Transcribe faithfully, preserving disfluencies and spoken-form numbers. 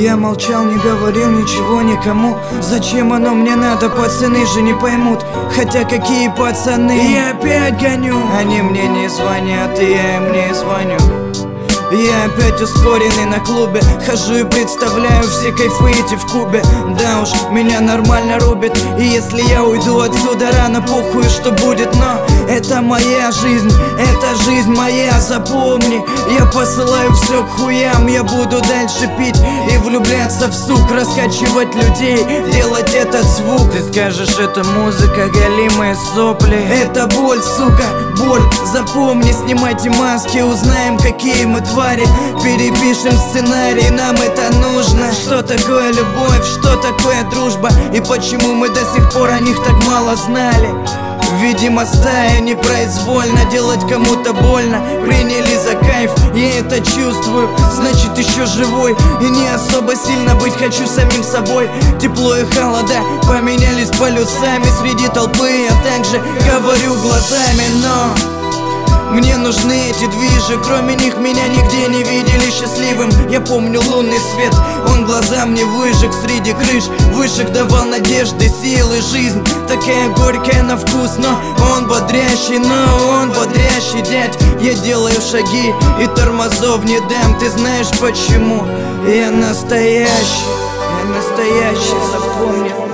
Я молчал, не говорил ничего никому. Зачем оно мне надо, пацаны же не поймут. Хотя какие пацаны, я опять гоню. Они мне не звонят, и я им не звоню. Я опять ускоренный на клубе. Хожу и представляю все кайфы эти в кубе. Да уж, меня нормально рубит. И если я уйду отсюда рано, похуй, что будет. Но это моя жизнь, это жизнь моя, запомни. Я посылаю все к хуям. Я буду дальше пить и влюбляться в сук, раскачивать людей, делать этот звук. Ты скажешь, это музыка, голимые сопли. Это боль, сука, боль. Запомни, снимайте маски, узнаем, какие мы твари. Перепишем сценарий, нам это нужно. Что такое любовь, что такое дружба, и почему мы до сих пор о них так мало знали. Видимо, стая непроизвольно делать кому-то больно. Приняли за кайф, я это чувствую, значит еще живой. И не особо сильно быть хочу самим собой. Тепло и холода поменялись полюсами среди толпы. Я также говорю глазами, но мне нужны эти движи, кроме них меня нигде не видели счастливым. Я помню лунный свет, он глаза мне выжег среди крыш. Вышек давал надежды, силы, жизнь такая горькая на вкус. Но он бодрящий, но он бодрящий, дядь. Я делаю шаги и тормозов не дам. Ты знаешь почему? Я настоящий, я настоящий, запомни.